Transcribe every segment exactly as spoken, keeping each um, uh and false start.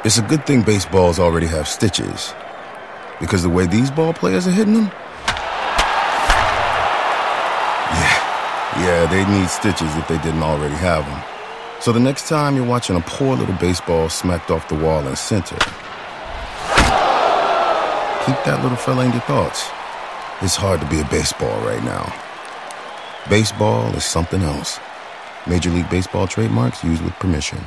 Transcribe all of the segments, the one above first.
It's a good thing baseballs already have stitches, because the way these ball players are hitting them, yeah, yeah, they need stitches if they didn't already have them. So the next time you're watching a poor little baseball smacked off the wall in center, keep that little fella in your thoughts. It's hard to be a baseball right now. Baseball is something else. Major League Baseball trademarks used with permission.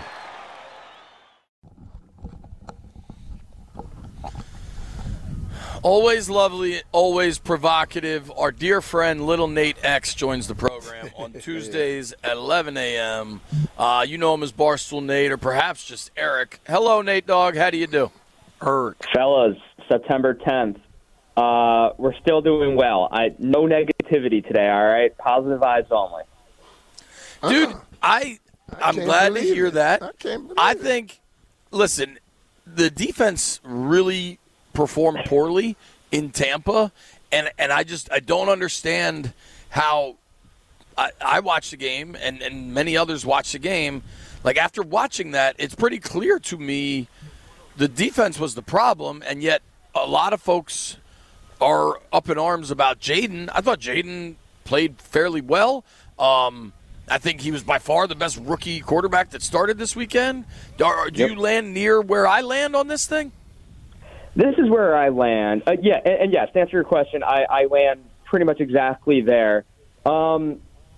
Always lovely, always provocative. Our dear friend Little Nate X joins the program on Tuesdays at eleven a.m. Uh, you know him as Barstool Nate, or perhaps just Eric. Hello, Nate Dogg. How do you do? Eric. Fellas, September tenth. Uh, we're still doing well. I no negativity today, all right? Positive vibes only. Dude, Uh-uh. I, I I'm can't glad to believe hear it. that. I can't believe I it. think, listen, the defense really performed poorly in Tampa, and, and I just I don't understand how I, I watched the game, and, and many others watched the game. Like, after watching that, it's pretty clear to me the defense was the problem, and yet a lot of folks are up in arms about Jaden. I thought Jaden played fairly well. Um, I think he was by far the best rookie quarterback that started this weekend. Do, do Yep. you land near where I land on this thing? This is where I land. Uh, yeah, and, and yes, to answer your question, I, I land pretty much exactly there. Um,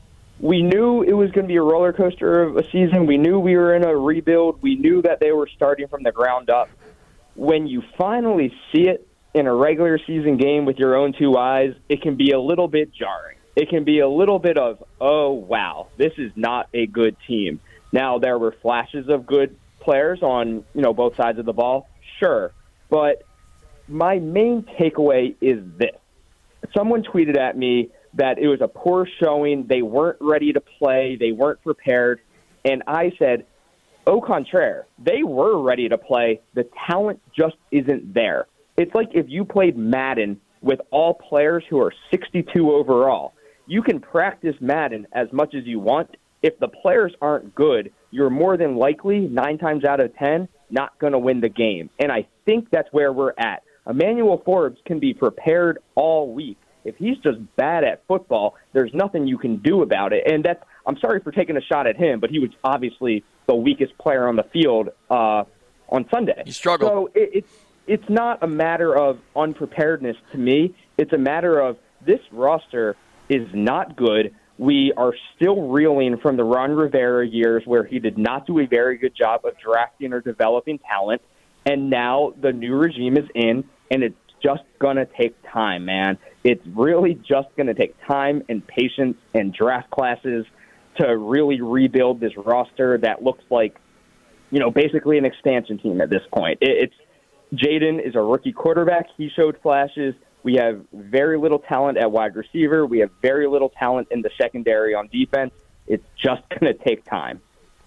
we knew it was going to be a roller coaster of a season. We knew we were in a rebuild. We knew that they were starting from the ground up. When you finally see it in a regular season game with your own two eyes, it can be a little bit jarring. It can be a little bit of, oh, wow, this is not a good team. Now, there were flashes of good players on, you know, both sides of the ball, sure. But my main takeaway is this. Someone tweeted at me that it was a poor showing. They weren't ready to play. They weren't prepared. And I said, au contraire, they were ready to play. The talent just isn't there. It's like if you played Madden with all players who are sixty-two overall. You can practice Madden as much as you want. If the players aren't good, you're more than likely, nine times out of ten, not going to win the game. And I think that's where we're at. Emmanuel Forbes can be prepared all week. If he's just bad at football, there's nothing you can do about it. And that's, I'm sorry for taking a shot at him, but he was obviously the weakest player on the field uh, on Sunday. He struggled. So it, it's it's not a matter of unpreparedness to me. It's a matter of this roster is not good. We are still reeling from the Ron Rivera years where he did not do a very good job of drafting or developing talent. And now the new regime is in, and it's just going to take time, man. It's really just going to take time and patience and draft classes to really rebuild this roster that looks like, you know, basically an expansion team at this point. It, it's Jaden is a rookie quarterback. He showed flashes. We have very little talent at wide receiver. We have very little talent in the secondary on defense. It's just going to take time.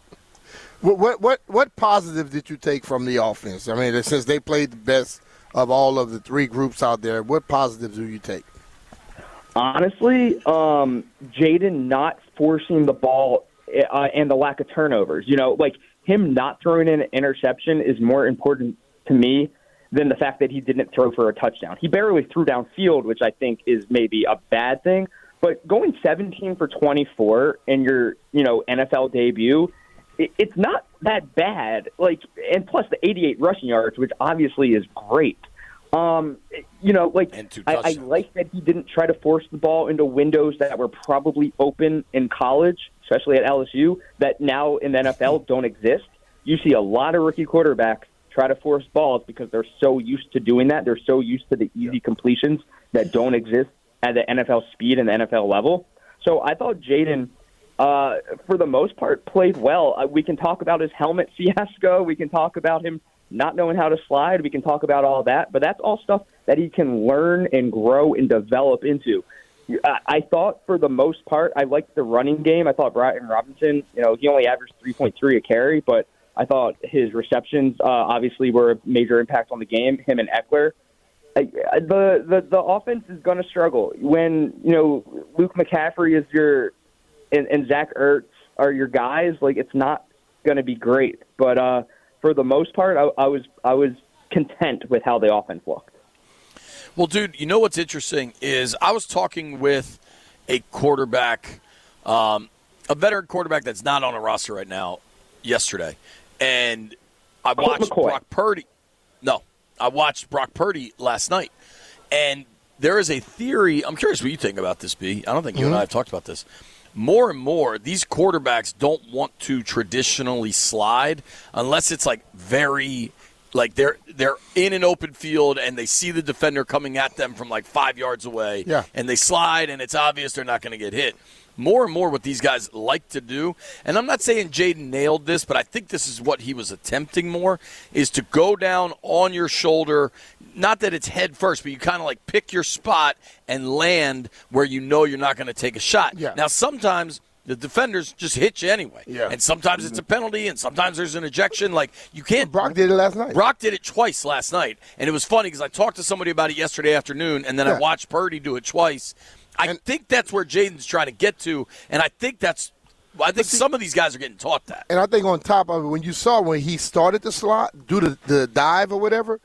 What, what what what positive did you take from the offense? I mean, since they played the best of all of the three groups out there, what positives do you take? Honestly, um, Jaden not forcing the ball uh, and the lack of turnovers. You know, like him not throwing in an interception is more important to me than the fact that he didn't throw for a touchdown. He barely threw downfield, which I think is maybe a bad thing. But going seventeen for twenty-four in your, you know, N F L debut, it, it's not that bad. Like, and plus the eighty-eight rushing yards, which obviously is great. Um, you know, like I, I like that he didn't try to force the ball into windows that were probably open in college, especially at L S U, that now in the N F L don't exist. You see a lot of rookie quarterbacks try to force balls because they're so used to doing that. They're so used to the easy completions that don't exist at the N F L speed and the N F L level. So I thought Jaden, uh, for the most part, played well. Uh, we can talk about his helmet fiasco. We can talk about him not knowing how to slide. We can talk about all that. But that's all stuff that he can learn and grow and develop into. I, I thought for the most part, I liked the running game. I thought Brian Robinson, you know, he only averaged three point three a carry, but I thought his receptions uh, obviously were a major impact on the game, him and Eckler. The, the the offense is going to struggle when, you know, Luke McCaffrey is your and, and Zach Ertz are your guys. Like, it's not going to be great. But uh, for the most part, I, I was I was content with how the offense looked. Well, dude, you know what's interesting is I was talking with a quarterback, um, a veteran quarterback that's not on a roster right now, yesterday, and I watched Brock Purdy. No, I watched Brock Purdy last night, and there is a theory. I'm curious what you think about this, B. I don't think you mm-hmm. and I have talked about this. More and more, these quarterbacks don't want to traditionally slide unless it's like very, like they're they're in an open field and they see the defender coming at them from like five yards away, yeah. and they slide and it's obvious they're not going to get hit. More and more what these guys like to do, and I'm not saying Jaden nailed this, but I think this is what he was attempting more, is to go down on your shoulder, not that it's head first, but you kind of like pick your spot and land where you know you're not going to take a shot. Yeah. Now, sometimes the defenders just hit you anyway, yeah. and sometimes it's a penalty, and sometimes there's an ejection. Like, you can't. Brock did it last night. Brock did it twice last night, and it was funny because I talked to somebody about it yesterday afternoon, and then yeah. I watched Purdy do it twice. I and, think that's where Jaden's trying to get to, and I think that's – I think see, some of these guys are getting taught that. And I think on top of it, when you saw when he started the slot, do the, the dive or whatever,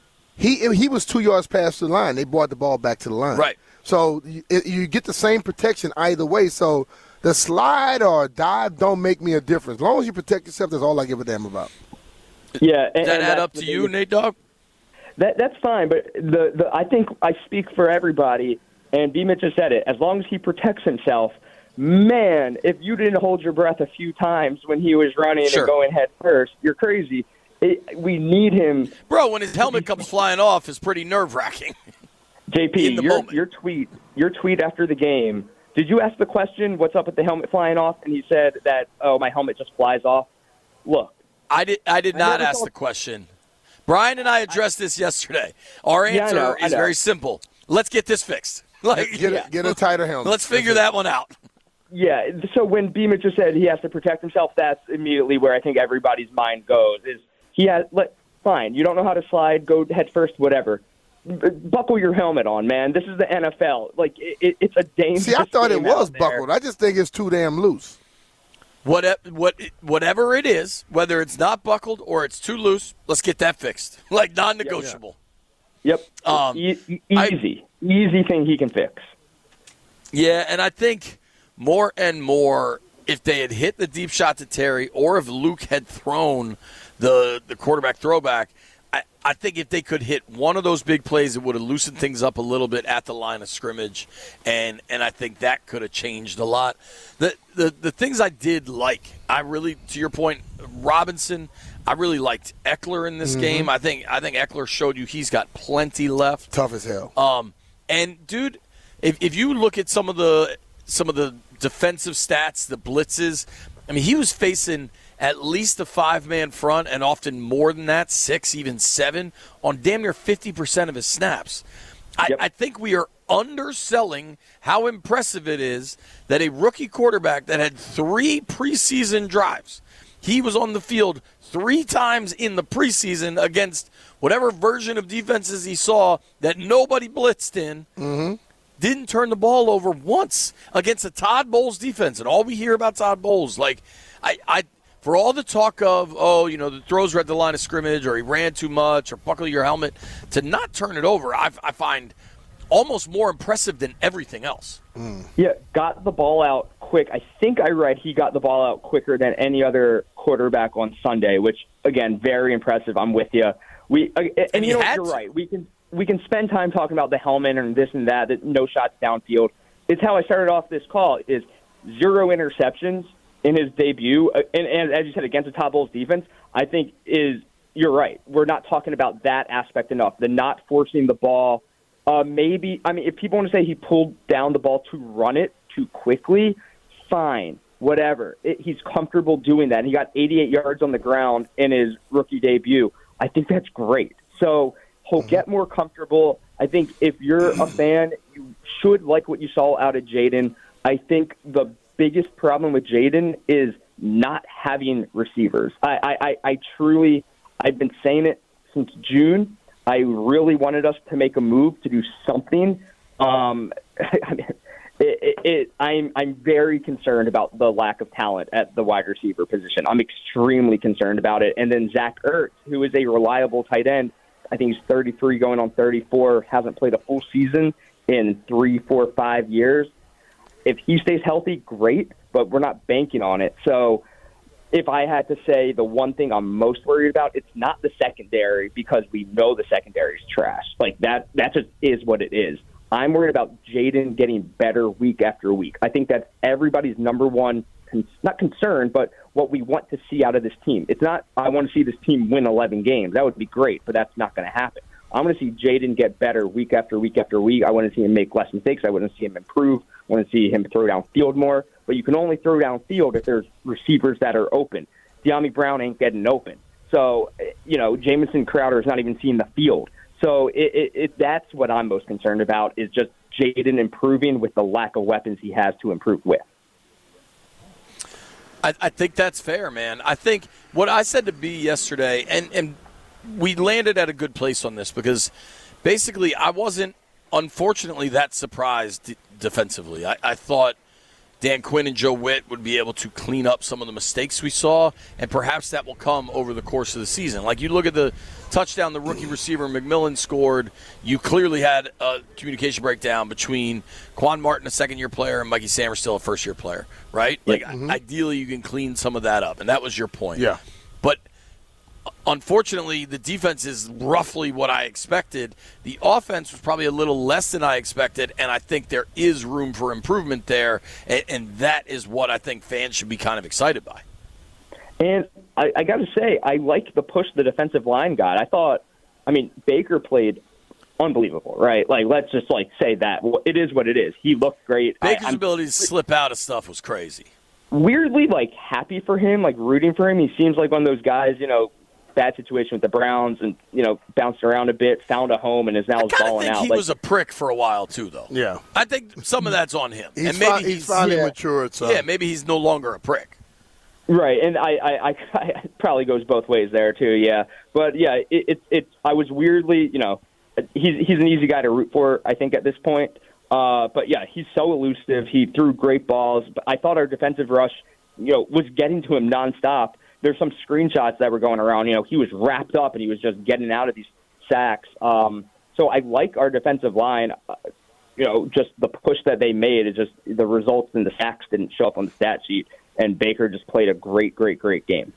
he he was two yards past the line. They brought the ball back to the line. Right. So you, you get the same protection either way. So the slide or dive don't make me a difference. As long as you protect yourself, that's all I give a damn about. Yeah. Does and, that and add up to you, Nate Dogg? That, that's fine, but the, the I think I speak for everybody – and B. Mitch just said it. As long as he protects himself, man, if you didn't hold your breath a few times when he was running sure. and going head first, you're crazy. It, we need him. Bro, when his helmet comes flying off, it's pretty nerve-wracking. J P, your, your tweet, your tweet after the game, did you ask the question, what's up with the helmet flying off? And he said that, oh, my helmet just flies off. Look. I did, I did not I ask saw- the question. Brian and I addressed this yesterday. Our answer yeah, I know, I is know. very simple. Let's get this fixed. Like, get, a, get a tighter helmet. Let's figure that one out. Yeah, so when Beamer just said he has to protect himself, that's immediately where I think everybody's mind goes. Is he has let fine, you don't know how to slide, go head first, whatever. B- buckle your helmet on, man. This is the N F L. Like it, it, it's a dangerous. See, I thought it game was out buckled. there. I just think it's too damn loose. What, what, whatever it is, whether it's not buckled or it's too loose, let's get that fixed. Like non-negotiable. Yep. Um, e- e- easy, I, easy thing he can fix. Yeah, and I think more and more, if they had hit the deep shot to Terry, or if Luke had thrown the the quarterback throwback, I, I think if they could hit one of those big plays, it would have loosened things up a little bit at the line of scrimmage, and and I think that could have changed a lot. The the the things I did like, I really, to your point, Robinson, I really liked Eckler in this mm-hmm. game. I think I think Eckler showed you he's got plenty left. Tough as hell. Um, and dude, if if you look at some of the some of the defensive stats, the blitzes, I mean, he was facing at least a five-man front, and often more than that, six, even seven, on damn near fifty percent of his snaps. I, yep. I think we are underselling how impressive it is that a rookie quarterback that had three preseason drives, he was on the field three times in the preseason against whatever version of defenses he saw that nobody blitzed in, mm-hmm. didn't turn the ball over once against a Todd Bowles defense. And all we hear about Todd Bowles, like, I, I for all the talk of, oh, you know, the throws were at the line of scrimmage or he ran too much or buckle your helmet, to not turn it over, I, I find almost more impressive than everything else. Mm. Yeah, got the ball out quick. I think I read he got the ball out quicker than any other quarterback on Sunday, which, again, very impressive. I'm with you. We uh, and, and you know, had you're to. right. We can we can spend time talking about the helmet and this and that, that no shots downfield. It's how I started off this call, is zero interceptions in his debut. Uh, and, and as you said, against the Todd Bowles defense, I think is, you're right. We're not talking about that aspect enough, the not forcing the ball. Uh, maybe, I mean, if people want to say he pulled down the ball to run it too quickly, fine, whatever. It, he's comfortable doing that. And he got eighty-eight yards on the ground in his rookie debut. I think that's great. So he'll get more comfortable. I think if you're a fan, you should like what you saw out of Jaden. I think the biggest problem with Jaden is not having receivers. I, I, I, I truly, I've been saying it since June. I really wanted us to make a move to do something. Um, I mean, It, it, it, I'm I'm very concerned about the lack of talent at the wide receiver position. I'm extremely concerned about it. And then Zach Ertz, who is a reliable tight end, I think he's thirty-three going on thirty-four, hasn't played a full season in three, four, five years. If he stays healthy, great, but we're not banking on it. So if I had to say the one thing I'm most worried about, it's not the secondary, because we know the secondary is trash. Like that, that just is what it is. I'm worried about Jayden getting better week after week. I think that's everybody's number one, con- not concern, but what we want to see out of this team. It's not, I want to see this team win eleven games. That would be great, but that's not going to happen. I want to see Jayden get better week after week after week. I want to see him make less mistakes. I want to see him improve. I want to see him throw downfield more. But you can only throw downfield if there's receivers that are open. De'Ami Brown ain't getting open. So, you know, Jamison Crowder is not even seeing the field. So it, it, it, that's what I'm most concerned about, is just Jayden improving with the lack of weapons he has to improve with. I, I think that's fair, man. I think what I said to B yesterday, and, and we landed at a good place on this, because basically I wasn't, unfortunately, that surprised d- defensively. I, I thought Dan Quinn and Joe Witt would be able to clean up some of the mistakes we saw, and perhaps that will come over the course of the season. Like, you look at the touchdown the rookie receiver McMillan scored, you clearly had a communication breakdown between Quan Martin, a second-year player, and Mikey Samerstill, a first-year player, right? Like, mm-hmm. ideally you can clean some of that up, and that was your point. Yeah. But unfortunately, the defense is roughly what I expected. The offense was probably a little less than I expected, and I think there is room for improvement there, and, and that is what I think fans should be kind of excited by. And I, I got to say, I liked the push the defensive line got. I thought, I mean, Baker played unbelievable, right? Like, let's just, like, say that. It is what it is. He looked great. Baker's I, ability to slip out of stuff was crazy. Weirdly, like, happy for him, like, rooting for him. He seems like one of those guys, you know, bad situation with the Browns and, you know, bounced around a bit, found a home, and is now balling out. I think he like, was a prick for a while, too, though. Yeah. I think some of that's on him. He's, and maybe fi- he's, he's finally yeah. matured. So. Yeah, maybe he's no longer a prick. Right, and I, I, I, I it probably goes both ways there, too, yeah. But, yeah, it, it, it, I was weirdly, you know, he's, he's an easy guy to root for, I think, at this point. Uh, but, yeah, he's so elusive. He threw great balls. But I thought our defensive rush, you know, was getting to him nonstop. There's some screenshots that were going around. You know, he was wrapped up and he was just getting out of these sacks. Um, so I like our defensive line. Uh, you know, just the push that they made is just the results in the sacks didn't show up on the stat sheet. And Baker just played a great, great, great game.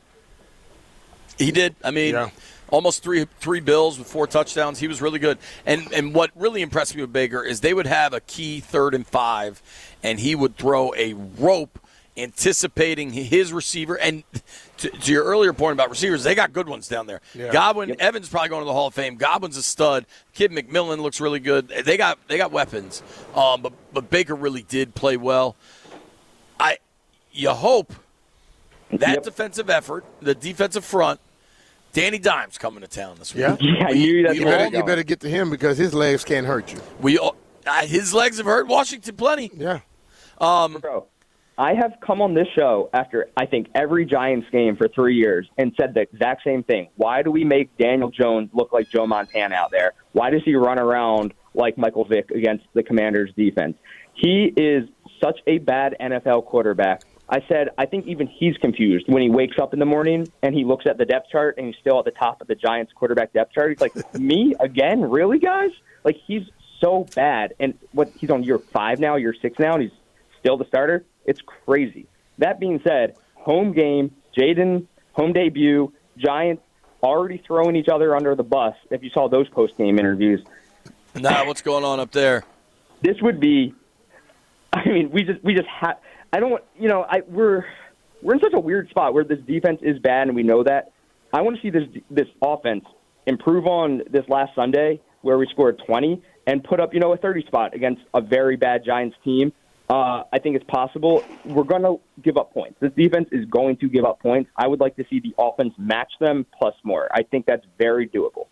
He did. I mean, yeah. almost three three bills with four touchdowns. He was really good. And and what really impressed me with Baker is they would have a key third and five, and he would throw a rope anticipating his receiver. And to, to your earlier point about receivers, they got good ones down there. Yeah. Godwin, yep. Evans probably going to the Hall of Fame. Godwin's a stud. Kid McMillan looks really good. They got they got weapons. Um, but but Baker really did play well. I you hope that yep. defensive effort, the defensive front. Danny Dimes coming to town this week. Yeah, yeah, I knew that. You better, you better get to him because his legs can't hurt you. We uh, his legs have hurt Washington plenty. Yeah. Um, Bro. I have come on this show after, I think, every Giants game for three years and said the exact same thing. Why do we make Daniel Jones look like Joe Montana out there? Why does he run around like Michael Vick against the Commanders' defense? He is such a bad N F L quarterback. I said, I think even he's confused when he wakes up in the morning and he looks at the depth chart and he's still at the top of the Giants quarterback depth chart. He's like, me again? Really, guys? Like, he's so bad. And what he's on year five now, year six now, and he's still the starter. It's crazy. That being said, home game, Jayden, home debut, Giants already throwing each other under the bus, if you saw those post-game interviews. Nah, what's going on up there? This would be – I mean, we just we just have – I don't want – you know, I we're we're in such a weird spot where this defense is bad and we know that. I want to see this this offense improve on this last Sunday where we scored twenty and put up, you know, a thirty spot against a very bad Giants team. Uh, I think it's possible. We're going to give up points. This defense is going to give up points. I would like to see the offense match them plus more. I think that's very doable.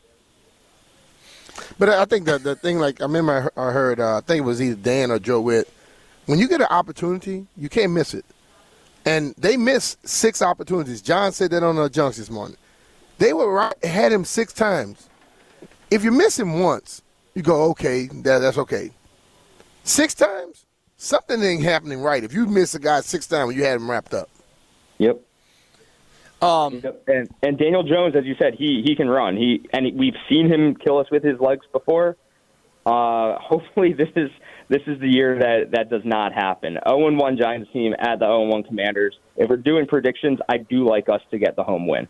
But I think that the thing, like, I remember I heard, uh, I think it was either Dan or Joe Witt, when you get an opportunity, you can't miss it. And they missed six opportunities. John said that on the Junks this morning. They were right, had him six times. If you miss him once, you go, okay, that, that's okay. Six times? something ain't happening right if you miss a guy six times when you had him wrapped up. Yep. Um, and and Daniel Jones, as you said, he he can run. He and he, we've seen him kill us with his legs before. Uh, hopefully, this is this is the year that that does not happen. oh and one Giants team at the oh and one Commanders. If we're doing predictions, I do like us to get the home win.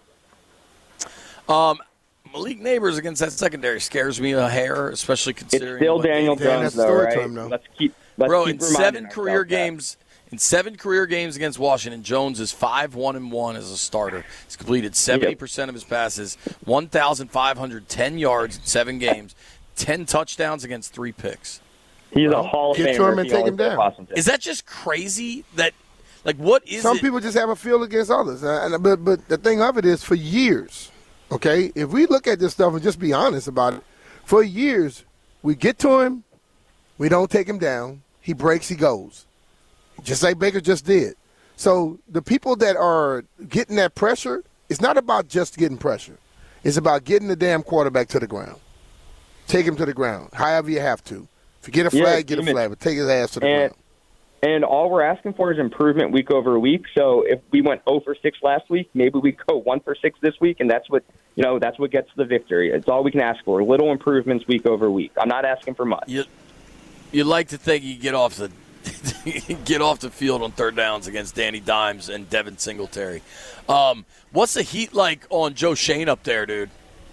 Um, Malik Neighbors against that secondary scares me a hair, especially considering it's still Daniel Yeah, Jones, that's though, story right? time, though. Let's keep. Let's Bro, keep in reminding seven career ourselves that. games, in seven career games against Washington, Jones is five one and one as a starter. He's completed seventy percent of his passes, one thousand five hundred ten yards in seven games, ten touchdowns against three picks. He's Well, a Hall of get Famer. to him and He take always him down. Washington. Is that just crazy? That, like, what is Some it? people just have a feel against others. Uh, and, but, but the thing of it is, for years, okay, if we look at this stuff and just be honest about it, for years, we get to him, we don't take him down, he breaks, he goes. Just like Baker just did. So the people that are getting that pressure, it's not about just getting pressure. It's about getting the damn quarterback to the ground. Take him to the ground, however you have to. If you get a flag, Yeah, get a even- flag, but take his ass to the and, ground. And all we're asking for is improvement week over week. So if we went oh for six last week, maybe we go one for six this week, and that's what you know. That's what gets the victory. It's all we can ask for. Little improvements week over week. I'm not asking for much. You, you'd like to think you get off the get off the field on third downs against Danny Dimes and Devin Singletary. Um, what's the heat like on Joe Shane up there, dude?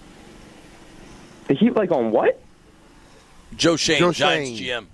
The Heat like on what? Joe Shane, Joe Giants Shane. G M.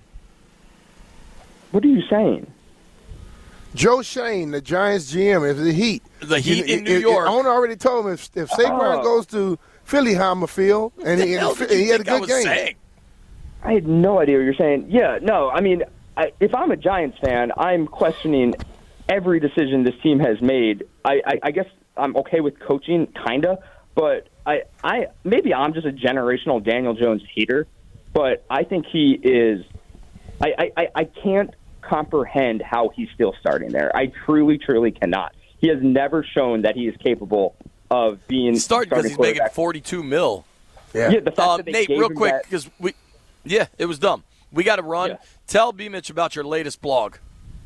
What are you saying? Joe Shane, the Giants G M, if the Heat. The Heat in New if, York. If, owner already told him if, if Saquon Oh. goes to Philly, how I'ma feel, and he, The hell and did he you had a think I good was game. saying? I had no idea what you're saying. Yeah, no, I mean, I, if I'm a Giants fan, I'm questioning every decision this team has made. I, I, I guess I'm okay with coaching, kinda, but I, I maybe I'm just a generational Daniel Jones hater, but I think he is. I, I, I- I can't comprehend how he's still starting there. I truly, truly cannot. He has never shown that he is capable of being Start because starting he's making quarterback. forty-two mil. Yeah. Yeah, the fact Uh, that they Nate, gave real him quick, that- because we, yeah, it was dumb. We got to run. Yeah. Tell B. Mitch about your latest blog.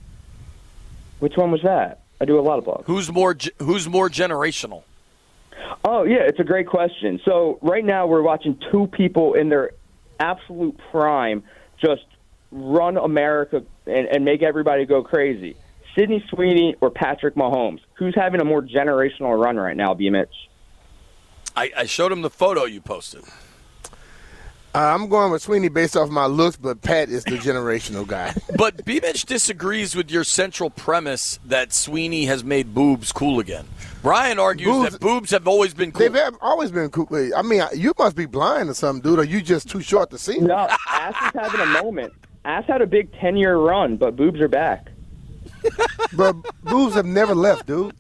Which one was that? I do a lot of blogs. Who's more? ge- Who's more generational? Oh, yeah, it's a great question. So right now we're watching two people in their absolute prime just run America and, and make everybody go crazy. Sidney Sweeney or Patrick Mahomes? Who's having a more generational run right now, B. Mitch? I, I showed him the photo you posted. Uh, I'm going with Sweeney based off my looks, but Pat is the generational guy. But B. Mitch disagrees with your central premise that Sweeney has made boobs cool again. Brian argues Boobs- that boobs have always been cool. They've have always been cool. I mean, you must be blind or something, dude, or you just too short to see. No, Ass is having a moment. Ass had a big ten-year run, but boobs are back. But boobs have never left, dude.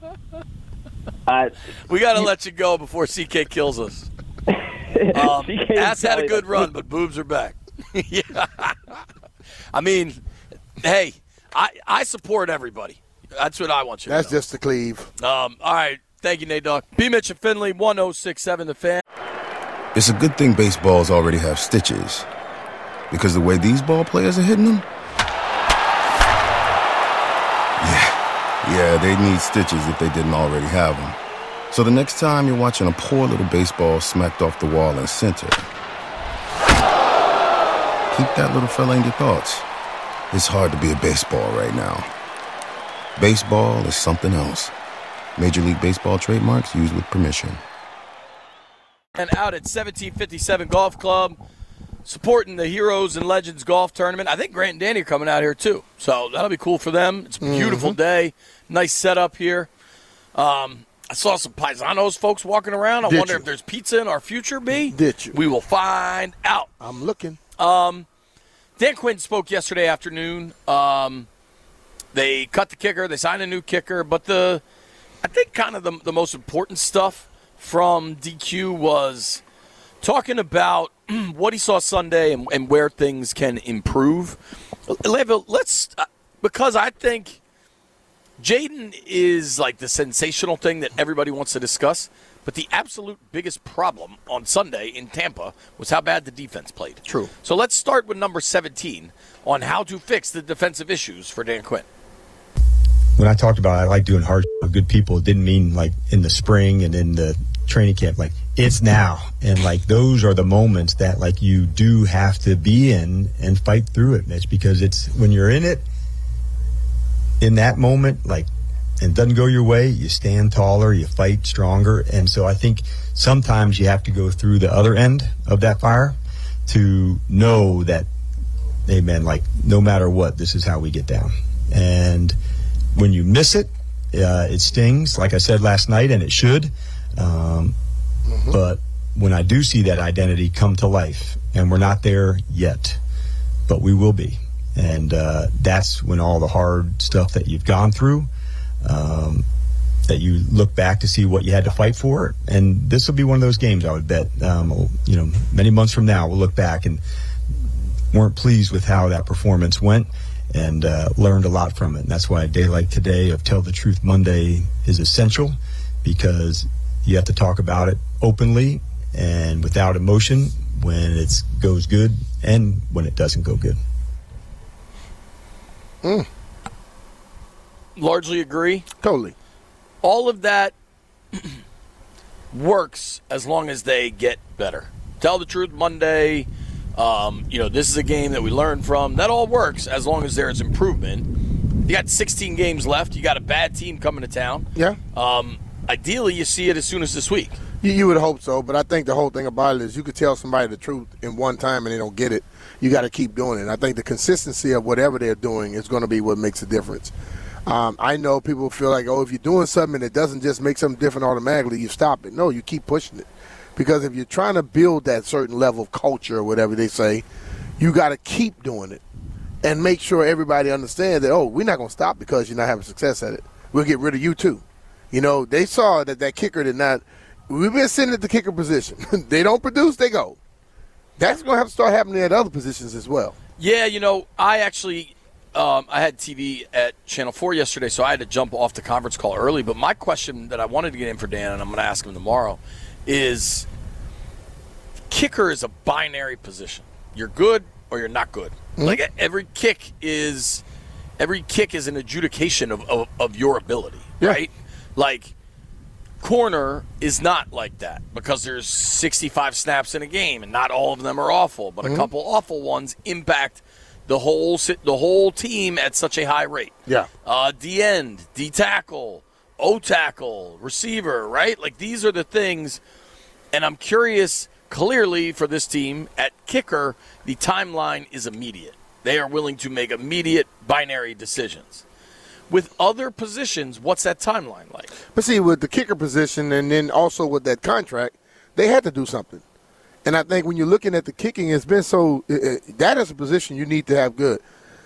Uh, We got to let you go before C K kills us. Um, C K Ass had a is good probably- run, but boobs are back. Yeah. I mean, hey, I, I support everybody. That's what I want you to That's know. just the cleave. Um, all right. Thank you, Nate Dogg. B. Mitch and Finley, one oh six point seven The Fan. It's a good thing baseballs already have stitches. Because the way these ball players are hitting them, yeah, yeah, they need stitches if they didn't already have them. So the next time you're watching a poor little baseball smacked off the wall in center, keep that little fella in your thoughts. It's hard to be a baseball right now. Baseball is something else. Major League Baseball trademarks used with permission. And out at seventeen fifty-seven Golf Club, supporting the Heroes and Legends Golf Tournament. I think Grant and Danny are coming out here, too. So that'll be cool for them. It's a beautiful day. Nice setup here. Um, I saw some Paisanos folks walking around. I Did wonder you? if there's pizza in our future, B. Did you? We will find out. I'm looking. Dan Quinn spoke yesterday afternoon. Um, they cut the kicker. They signed a new kicker. But the, I think kind of the, the most important stuff from D Q was talking about what he saw Sunday and, and where things can improve. Leva, let's, uh, because I think Jaden is like the sensational thing that everybody wants to discuss. But the absolute biggest problem on Sunday in Tampa was how bad the defense played. True. So let's start with number seventeen on how to fix the defensive issues for Dan Quinn. When I talked about I like doing hard with good people, it didn't mean like in the spring and in the training camp. Like, it's now. And, like, those are the moments that, like, you do have to be in and fight through it, Mitch, because it's when you're in it, in that moment, like, and it doesn't go your way, you stand taller, you fight stronger. And so I think sometimes you have to go through the other end of that fire to know that, hey, man, like, no matter what, this is how we get down. And when you miss it, uh, it stings, like I said last night, and it should. Um, mm-hmm. But when I do see that identity come to life, and we're not there yet, but we will be. And uh, that's when all the hard stuff that you've gone through, um, that you look back to see what you had to fight for. And this will be one of those games, I would bet. Um, you know, many months from now, we'll look back and weren't pleased with how that performance went. And uh, learned a lot from it. And that's why a day like today of Tell the Truth Monday is essential, because you have to talk about it openly and without emotion when it goes good and when it doesn't go good. Mm. Largely agree. Totally. All of that works as long as they get better. Tell the Truth Monday. Um, you know, this is a game that we learned from. That all works as long as there's improvement. You got sixteen games left. You got a bad team coming to town. Yeah. Um, ideally, you see it as soon as this week. You, you would hope so, but I think the whole thing about it is you could tell somebody the truth in one time and they don't get it. You got to keep doing it. And I think the consistency of whatever they're doing is going to be what makes a difference. Um, I know people feel like, oh, if you're doing something and it doesn't just make something different automatically, you stop it. No, you keep pushing it. Because if you're trying to build that certain level of culture or whatever they say, you got to keep doing it and make sure everybody understands that, oh, we're not going to stop because you're not having success at it. We'll get rid of you too. You know, they saw that that kicker did not – we've been sitting at the kicker position. They don't produce, they go. That's going to have to start happening at other positions as well. Yeah, you know, I actually um, – I had T V at Channel four yesterday, so I had to jump off the conference call early. But my question that I wanted to get in for Dan, and I'm going to ask him tomorrow – is kicker is a binary position. You're good or you're not good. Mm-hmm. Like every kick is every kick is an adjudication of, of, of your ability, yeah. right? Like corner is not like that because there's sixty-five snaps in a game and not all of them are awful, but mm-hmm. a couple awful ones impact the whole the whole team at such a high rate. Yeah. Uh, D end, D tackle, O tackle, receiver, right? Like these are the things. And I'm curious, clearly for this team, at kicker, the timeline is immediate. They are willing to make immediate binary decisions. With other positions, what's that timeline like? But see, with the kicker position and then also with that contract, they had to do something. And I think when you're looking at the kicking, it's been so uh, – that is a position you need to have good.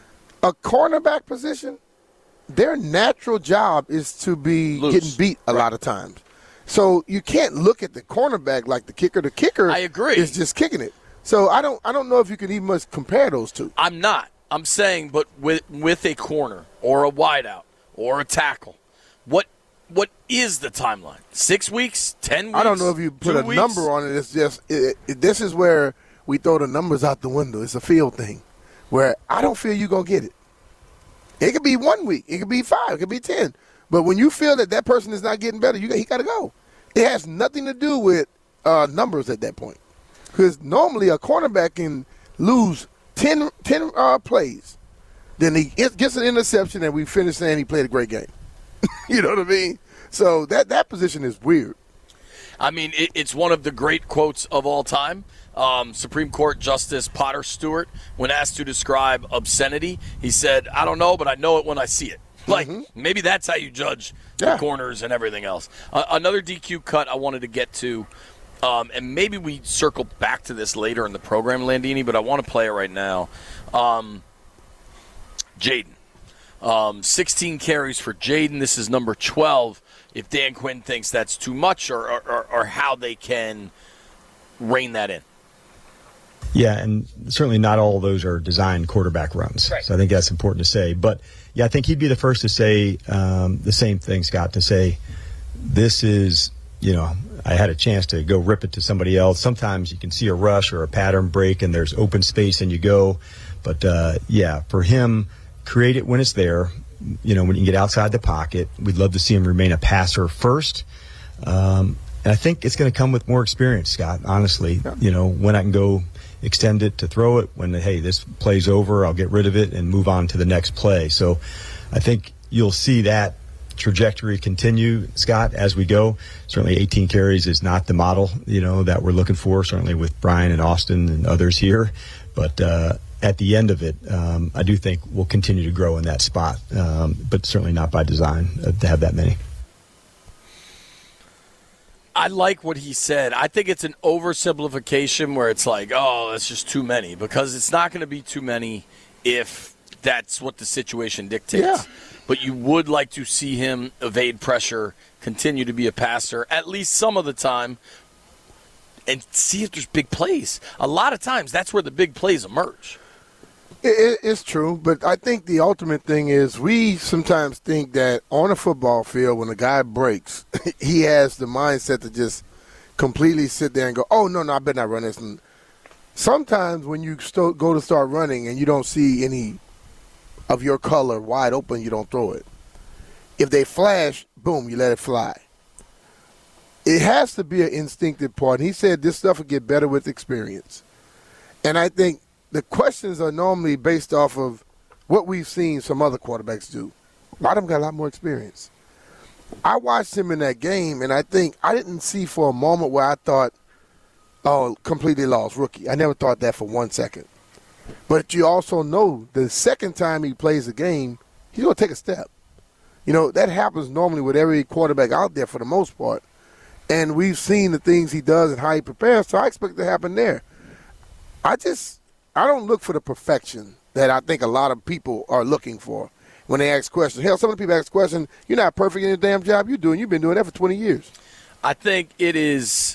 A cornerback position, their natural job is to be Loose. getting beat a right. lot of times. So you can't look at the cornerback like the kicker. The kicker I agree. is just kicking it. So I don't I don't know if you can even much compare those two. I'm not. I'm saying, but with with a corner or a wideout or a tackle, what what is the timeline? Six weeks? Ten weeks? I don't know if you put a weeks? number on it. It's just it, it, this is where we throw the numbers out the window. It's a feel thing where I don't feel you're going to get it. It could be one week. It could be five. It could be ten. But when you feel that that person is not getting better, you he got to go. It has nothing to do with uh, numbers at that point. Because normally a cornerback can lose ten, ten uh, plays. Then he gets an interception and we finish saying he played a great game. You know what I mean? So that, that position is weird. I mean, it, it's one of the great quotes of all time. Um, Supreme Court Justice Potter Stewart, when asked to describe obscenity, he said, I don't know, but I know it when I see it. Like, mm-hmm. maybe that's how you judge yeah. the corners and everything else. Uh, another D Q cut I wanted to get to, um, and maybe we circle back to this later in the program, Landini, but I want to play it right now. Um, Jaden. Um, sixteen carries for Jaden. This is number twelve. If Dan Quinn thinks that's too much or, or, or how they can rein that in. Yeah, and certainly not all of those are designed quarterback runs. Right. So I think that's important to say. But, yeah, I think he'd be the first to say um, the same thing, Scott, to say this is, you know, I had a chance to go rip it to somebody else. Sometimes you can see a rush or a pattern break and there's open space and you go. But, uh, yeah, for him, create it when it's there. You know, when you can get outside the pocket, we'd love to see him remain a passer first. Um, and I think it's going to come with more experience, Scott, honestly. Yeah. You know, when I can go extend it to throw it, when, hey, this play's over, I'll get rid of it and move on to the next play. So I think you'll see that trajectory continue, Scott, as we go. Certainly eighteen carries is not the model, you know, that we're looking for, certainly with Brian and Austin and others here. But, uh, at the end of it, um, I do think we'll continue to grow in that spot, um, but certainly not by design uh, to have that many. I like what he said. I think it's an oversimplification where it's like, oh, that's just too many, because it's not going to be too many if that's what the situation dictates. Yeah. But you would like to see him evade pressure, continue to be a passer, at least some of the time, and see if there's big plays. A lot of times, that's where the big plays emerge. It, it's true, but I think the ultimate thing is we sometimes think that on a football field, when a guy breaks, he has the mindset to just completely sit there and go, oh, no, no, I better not run this. And sometimes when you st- go to start running and you don't see any of your color wide open, you don't throw it. If they flash, boom, you let it fly. It has to be an instinctive part. He said this stuff will get better with experience. And I think the questions are normally based off of what we've seen some other quarterbacks do. A lot of them got a lot more experience. I watched him in that game, and I think I didn't see for a moment where I thought, oh, completely lost, rookie. I never thought that for one second. But you also know the second time he plays the game, he's going to take a step. You know, that happens normally with every quarterback out there for the most part. And we've seen the things he does and how he prepares, so I expect it to happen there. I just – I don't look for the perfection that I think a lot of people are looking for when they ask questions. Hell, some of the people ask questions, you're not perfect in your damn job you're doing. You've been doing that for twenty years. I think it is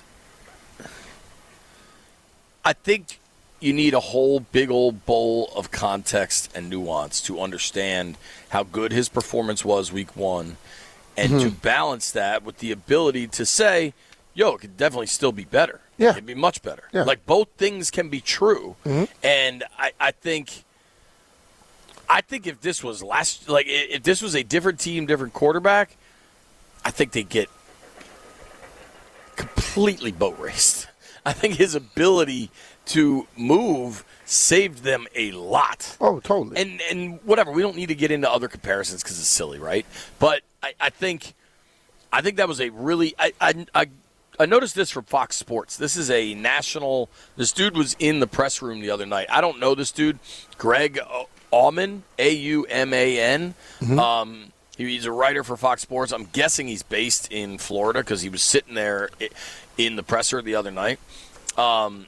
– I think you need a whole big old bowl of context and nuance to understand how good his performance was week one, and mm-hmm. to balance that with the ability to say, yo, it could definitely still be better. Yeah. It could be much better. Yeah. Like, both things can be true. Mm-hmm. And I, I think I think if this was last like if this was a different team, different quarterback, I think they'd get completely boat raced. I think his ability to move saved them a lot. Oh, totally. And and whatever, we don't need to get into other comparisons because it's silly, right? But I, I think I think that was a really I, I I I noticed this from Fox Sports. This is a national – this dude was in the press room the other night. I don't know this dude. Greg Auman, A U M A N. Mm-hmm. Um, he, he's a writer for Fox Sports. I'm guessing he's based in Florida because he was sitting there in the presser the other night. Um,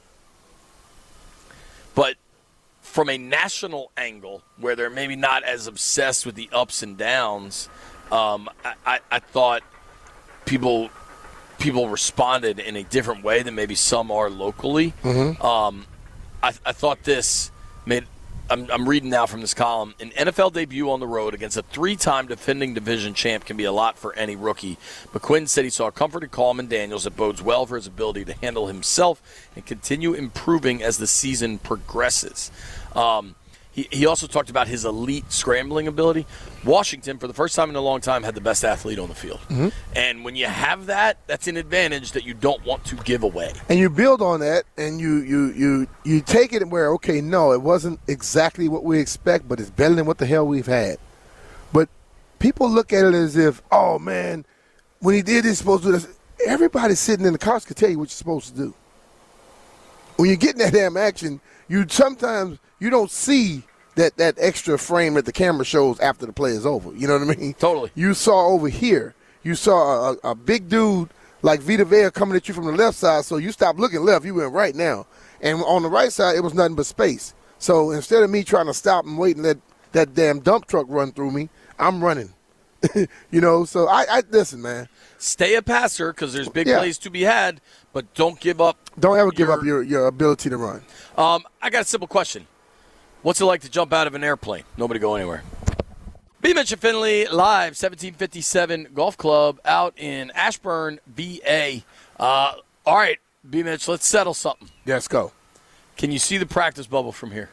but from a national angle where they're maybe not as obsessed with the ups and downs, um, I, I, I thought people – people responded in a different way than maybe some are locally. Mm-hmm. Um, I, I thought this made I'm, – I'm reading now from this column. An N F L debut on the road against a three-time defending division champ can be a lot for any rookie. But Quinn said he saw comfort in Coleman Daniels that bodes well for his ability to handle himself and continue improving as the season progresses. Um, He, he also talked about his elite scrambling ability. Washington, for the first time in a long time, had the best athlete on the field. Mm-hmm. And when you have that, that's an advantage that you don't want to give away. And you build on that, and you you you, you take it where, okay, no, it wasn't exactly what we expect, but it's better than what the hell we've had. But people look at it as if, oh, man, when he did this, supposed to do this. Everybody sitting in the couch could tell you what you're supposed to do. When you get in that damn action, you sometimes – you don't see that, that extra frame that the camera shows after the play is over. You know what I mean? Totally. You saw over here, you saw a, a big dude like Vita Vea coming at you from the left side, so you stopped looking left, you went right now. And on the right side, it was nothing but space. So instead of me trying to stop and wait and let that damn dump truck run through me, I'm running. you know, so I, I listen, man. Stay a passer because there's big yeah. plays to be had, but don't give up. Don't ever give your, up your, your ability to run. Um, I got a simple question. What's it like to jump out of an airplane? Nobody go anywhere. B. Mitch and Finley live, seventeen fifty-seven Golf Club out in Ashburn, V A. Uh, all right, B. Mitch, let's settle something. Let's go. Can you see the practice bubble from here?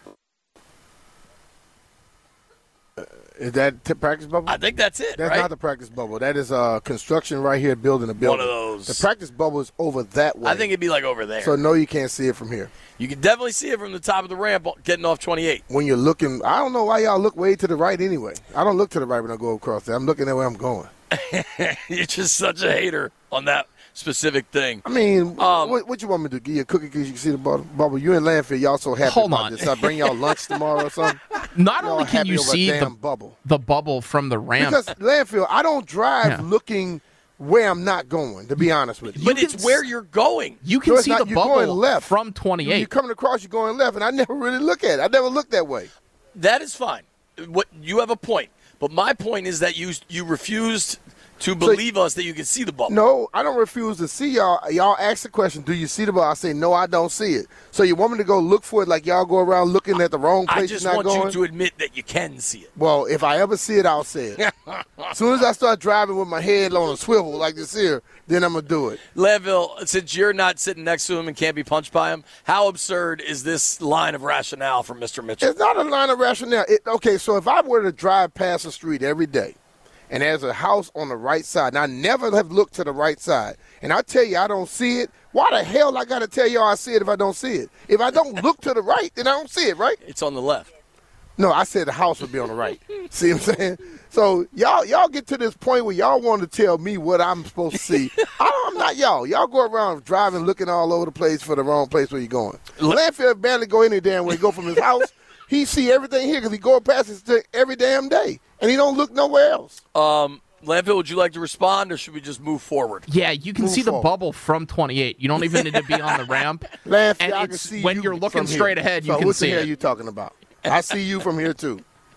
Is that t- practice bubble? I think that's it, That's right? not the practice bubble. That is uh, construction right here, building a building. One of those. The practice bubble is over that way. I think it'd be like over there. So, no, you can't see it from here. You can definitely see it from the top of the ramp getting off twenty-eight. When you're looking, I don't know why y'all look way to the right anyway. I don't look to the right when I go across there. I'm looking at where I'm going. You're just such a hater on that specific thing. I mean, Um, what, what you want me to do? Give you a cookie because you can see the bubble? bubble? You in Landfill, y'all so happy Hold about on. this. I bring y'all lunch tomorrow or something? Not Y'all only can happy you over a see the damn bubble. the bubble from the ramp, Because Landfill, I don't drive Yeah. looking where I'm not going, to be honest with you. But can it's where s- you're going. you So can it's see not- the you're going bubble left. from When twenty-eight. you're coming across, you're going left, and I never really look at it. I never looked that way. That is fine. What you have a point, but my point is that you you refused to believe us that you can see the bubble. No, I don't refuse to see y'all. Y'all ask the question, do you see the ball? I say, no, I don't see it. So you want me to go look for it like y'all go around looking at the wrong place I just you're not want going? you to admit that you can see it. Well, if I ever see it, I'll say it. As soon as I start driving with my head on a swivel like this here, then I'm going to do it. Landville, since you're not sitting next to him and can't be punched by him, how absurd is this line of rationale from Mister Mitchell? It's not a line of rationale. It, okay, so if I were to drive past the street every day, and there's a house on the right side, and I never have looked to the right side, and I tell you I don't see it, why the hell I got to tell y'all I see it if I don't see it? If I don't look to the right, then I don't see it, right? It's on the left. No, I said the house would be on the right. See what I'm saying? So y'all y'all get to this point where y'all want to tell me what I'm supposed to see. I don't, I'm not y'all. Y'all go around driving, looking all over the place for the wrong place where you're going. Landfill barely go any damn way. He go from his house. He see everything here because he go past it every damn day, and he don't look nowhere else. Um, Landville, would you like to respond, or should we just move forward? Yeah, you can Move see the forward. bubble from twenty-eight. You don't even need to be on the ramp. Landfill, And I can it's- see when you you're looking from here. straight ahead, you so can what see the hell it. you talking about? I see you from here too.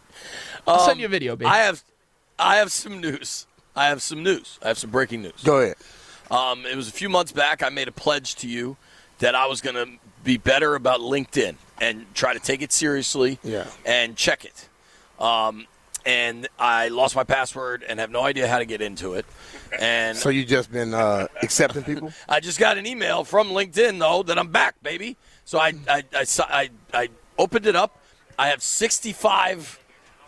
I'll send you a video, baby. I have, I have some news. I have some news. I have some breaking news. Go ahead. Um, it was a few months back. I made a pledge to you that I was going to be better about LinkedIn and try to take it seriously Yeah. and check it. Um, and I lost my password and have no idea how to get into it. And So you just been uh, accepting people? I just got an email from LinkedIn, though, that I'm back, baby. So I, I, I, I, I opened it up. I have sixty-five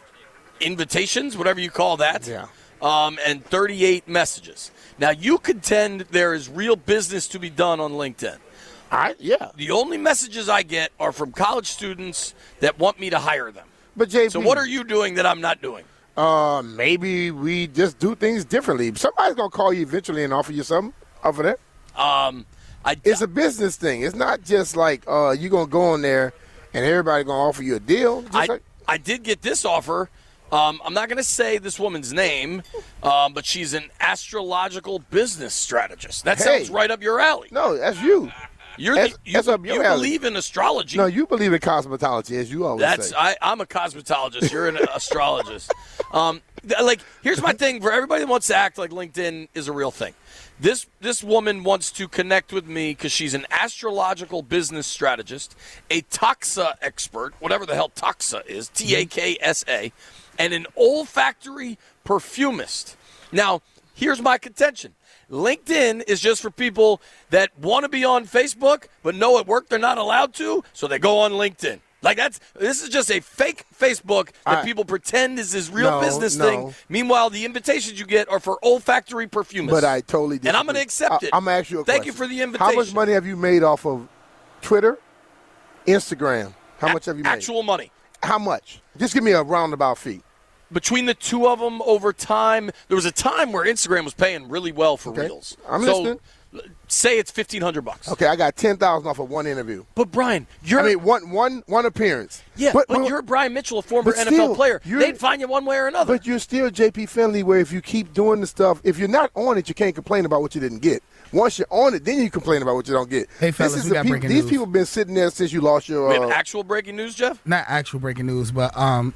invitations, whatever you call that, Yeah. um, and thirty-eight messages. Now, you contend there is real business to be done on LinkedIn. I yeah. The only messages I get are from college students that want me to hire them. But J P, So what are you doing that I'm not doing? Uh, maybe we just do things differently. Somebody's gonna call you eventually and offer you something. Offer that. Um, I, It's a business thing. It's not just like uh, you gonna go in there and everybody gonna offer you a deal. Just I, like, I did get this offer. Um, I'm not going to say this woman's name, um, but she's an astrological business strategist. That Hey. sounds right up your alley. no, that's you. You're that's- the, you, that's up your you alley. believe in astrology. No, you believe in cosmetology, as you always That's say. I, I'm a cosmetologist. You're an astrologist. Um, th- like, here's my thing for everybody that wants to act like LinkedIn is a real thing. This this woman wants to connect with me because she's an astrological business strategist, a taxa expert, whatever the hell taxa is, T A K S A, and an olfactory perfumist. Now, here's my contention. LinkedIn is just for people that want to be on Facebook, but know at work they're not allowed to, so they go on LinkedIn. Like that's this is just a fake Facebook that I- people pretend is this real No, business no. thing. Meanwhile, the invitations you get are for olfactory perfumists. But I totally disagree. And I'm going to accept it. I, I'm gonna ask you a Thank question. you for the invitation. How much money have you made off of Twitter, Instagram? How much have you made? Actual money. How much? Just give me a roundabout fee. Between the two of them over time, there was a time where Instagram was paying really well for Okay. Reels. I'm so, listening. Say it's fifteen hundred bucks. Okay, I got ten thousand off of one interview. But Brian, you're I mean, one one one appearance. yeah, but, you're Brian Mitchell, a former but N F L still, player. you're- They'd find you one way or another. But you're still J P Finley, where if you keep doing the stuff, if you're not on it, you can't complain about what you didn't get. Once you're on it, then you complain about what you don't get. Hey, fellas, this is we the got peop- breaking These news. people have been sitting there since you lost your. we have Uh, actual breaking news, Jeff? Not actual breaking news, but um,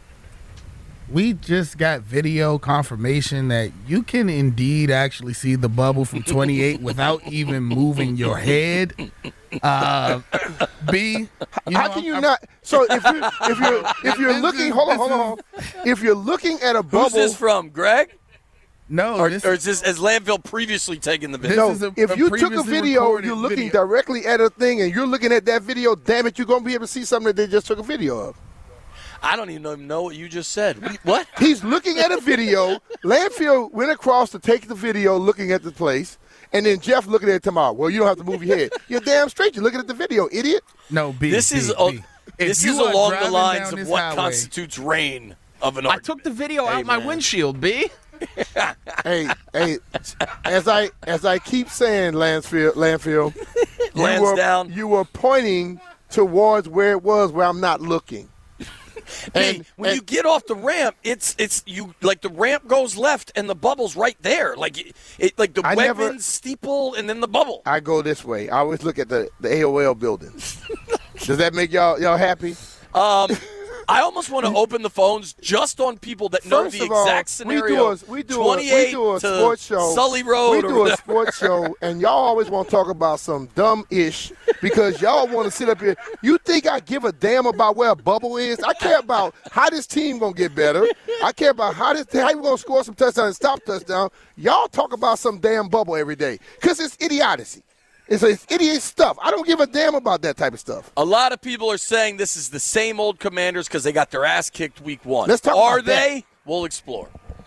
we just got video confirmation that you can indeed actually see the bubble from twenty-eight without even moving your head. Uh, B, you how know, can you I'm- not? So if you if you're if you're This looking, is- hold on, this hold on, hold on. If you're looking at a bubble, Who's this from, Greg? No, or, this, or is this has Landfill previously taken the video? No, is a- if a you took a previously video, recorded you're looking video. directly at a thing, and you're looking at that video. Damn it, you're gonna be able to see something that they just took a video of. I don't even know, know what you just said. What? what? He's looking at a video. Landfill went across to take the video, looking at the place, and then Jeff looking at it tomorrow. Well, you don't have to move your head. You're damn straight. You're looking at the video, idiot. No, B. This B, is B. a, If this you is are along the driving lines down of this what highway- constitutes reign of an I argument. took the video out Hey, my man. windshield, B. Hey, hey, as I as I keep saying, Lansfield, Landfill, you Lands were, down. you were pointing towards where it was, where I'm not looking. Hey, And- when and- you get off the ramp, it's it's you like the ramp goes left and the bubble's right there. Like it, it like the I Wegmans never- steeple and then the bubble. I go this way. I always look at the, the A O L building. Does that make y'all y'all happy? Um, I almost want to open the phones just on people that know First the of all, exact we scenario. do a we do a, we twenty-eight do a to sports show. Sully Road. We or do a whatever. sports show, and y'all always want to talk about some dumb ish because y'all want to sit up here. You think I give a damn about where a bubble is? I care about how this team gonna get better. I care about how this how we gonna score some touchdowns and stop touchdown. Y'all talk about some damn bubble every day because it's idiocy. It's, it's idiot stuff. I don't give a damn about that type of stuff. A lot of people are saying this is the same old Commanders because they got their ass kicked week one. Let's talk Are about that. they? We'll explore.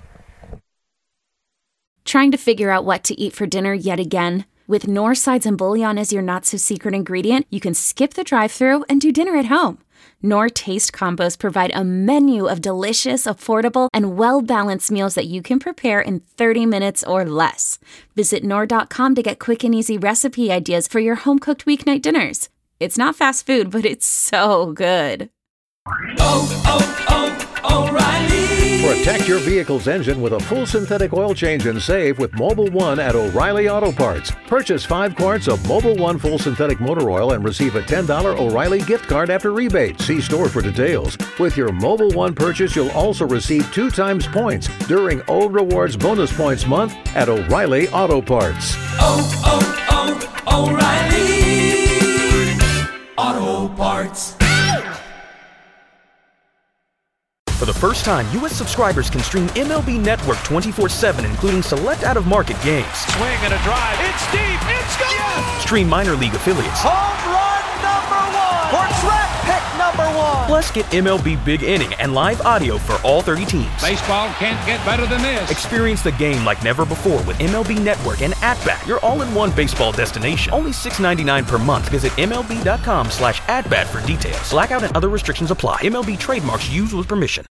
Trying to figure out what to eat for dinner yet again? With Knorr sides and bouillon as your not-so-secret ingredient, you can skip the drive-thru and do dinner at home. Knorr Taste Combos provide a menu of delicious, affordable, and well-balanced meals that you can prepare in thirty minutes or less. Visit Knorr dot com to get quick and easy recipe ideas for your home-cooked weeknight dinners. It's not fast food, but it's so good. Oh, oh, oh, O'Reilly. Protect your vehicle's engine with a full synthetic oil change and save with Mobile One at O'Reilly Auto Parts. Purchase five quarts of Mobile One full synthetic motor oil and receive a ten dollars O'Reilly gift card after rebate. See store for details. With your Mobile One purchase, you'll also receive two times points during O Rewards Bonus Points Month at O'Reilly Auto Parts. Oh, oh, oh, O'Reilly Auto Parts. For the first time, U S subscribers can stream M L B Network twenty-four seven, including select out-of-market games. Swing and a drive. It's deep. It's gone. Yes. Stream minor league affiliates. Home run number one. Or track pick number one. Plus, get M L B Big Inning and live audio for all thirty teams. Baseball can't get better than this. Experience the game like never before with M L B Network and At-Bat, your all-in-one baseball destination. Only six dollars and ninety-nine cents per month. Visit MLB.com slash at-bat for details. Blackout and other restrictions apply. M L B trademarks used with permission.